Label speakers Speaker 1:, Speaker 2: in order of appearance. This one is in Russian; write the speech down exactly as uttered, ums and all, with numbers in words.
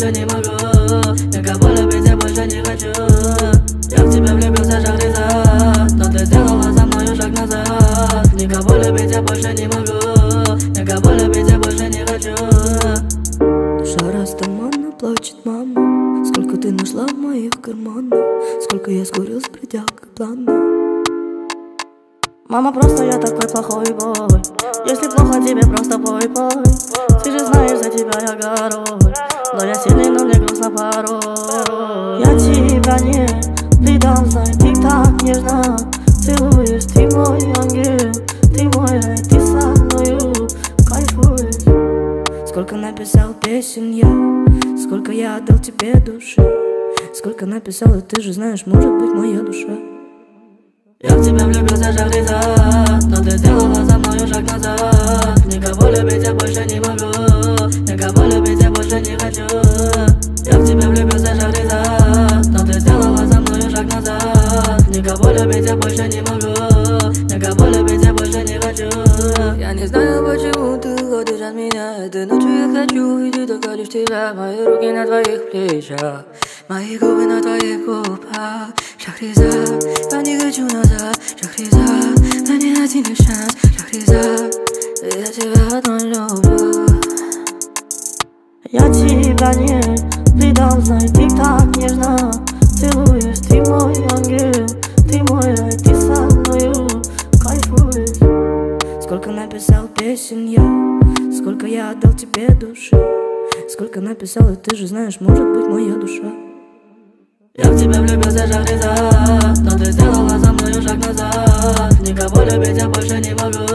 Speaker 1: больше не могу. Никого любить я больше не хочу. Я в тебя влюбился, Шахризад, но ты сделала за мною шаг назад. Никого любить я больше не могу. Никого любить я больше не хочу.
Speaker 2: Душа растаманна, плачет мама. Сколько ты нашла в моих карманах, сколько я скурил с пределька плана. Мама, просто я такой плохой бой. Если плохо тебе, просто пой, пой. Ты же знаешь, за тебя я горой. Но я сильный, но мне грустно порой. Я тебя не предам, знай, ты так нежно целуешь. Ты мой ангел, ты мой рай, ты со мною кайфуешь. Сколько написал песен я, сколько я отдал тебе души. Сколько написал, и ты же знаешь, может быть, моя душа.
Speaker 1: Я в тебя влюбился, Шахризад, но ты сделала за мною шаг назад. Никого любить я больше не могу. Никого любить я больше не хочу. Я в тебя влюбился, Шахризад, но ты сделала за мною шаг назад. Никого любить я больше не могу. Никого любить я больше не хочу.
Speaker 2: Я не знаю, почему ты уходишь от меня. Этой ночью я хочу увидеть только лишь тебя. Мои руки на твоих плечах, мои губы на твоих губах. Шахризад, я не хочу назад. Шахризад, дай мне один лишь шанс. Шахризад, я тебя одну люблю. Я тебя не предам, знай, ты так нежно целуешь. Ты мой ангел, ты мой рай, ты со мною кайфуешь. Сколько написал песен я, сколько я отдал тебе души. Сколько написал, и ты же знаешь, может быть, моя душа.
Speaker 1: Я в тебя влюбился, Шахризад, но ты сделала за мною шаг назад. Никого любить я больше не могу.